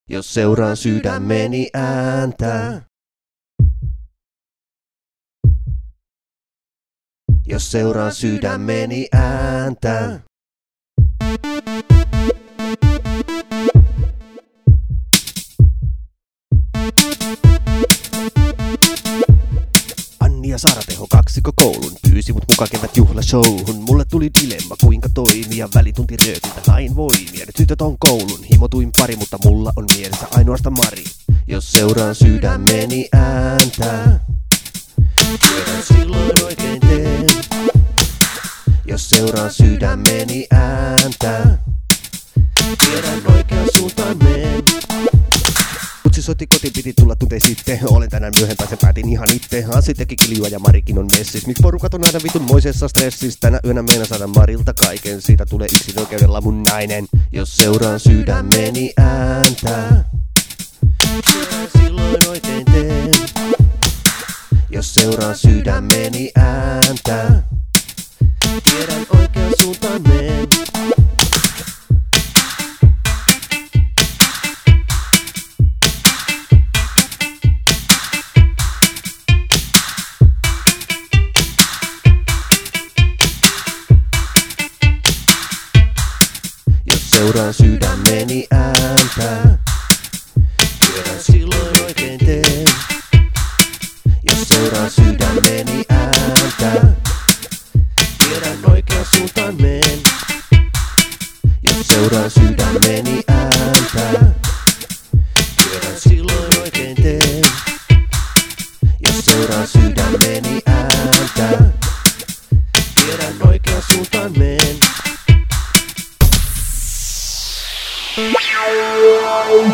Jos seuraan sydämeni ääntä. Jos seuraan sydämeni ääntä. Anni ja Saara-Teho kaksikko koulun pyysi mut mukaan kevät juhlashowhun. Mulle tuli dilemma kuinka toimia, välitunti röökiltä hain voimia. Nyt tytöt on koulun, himotuin pari, mutta mulla on mielessä ainoastaan Mari. Jos seuraan sydämeni ääntä, tiedän silloin oikein teen. Jos seuraan sydämeni ääntä, tiedän oikean suuntaan meen. Kutsi soitti kotiin, piti tulla tuntein sitten. Olen tänään myöhempään, sen päätin ihan itse. Anssi teki kiljua ja Marikin on messis. Miks porukat on aina vitun moisessa stressissä? Tänä yönä meina saada Marilta kaiken. Siitä tulee yksin oikeudella mun nainen. Jos seuraan sydämeni ääntä, tiedän silloin oikein teen. Jos seuraan sydämeni ääntä, tiedän oikean suuntaan meen. Jos seuraan sydämeni ääntä, tiedän silloin oikein teen. Jos seuraan sydämeni ääntä, tiedän oikean suuntaan meen. Jos seuraan sydämeni ääntä, tiedän silloin oikein teen. Jos seuraan sydämeni ääntä, tiedän oikean suuntaan meen.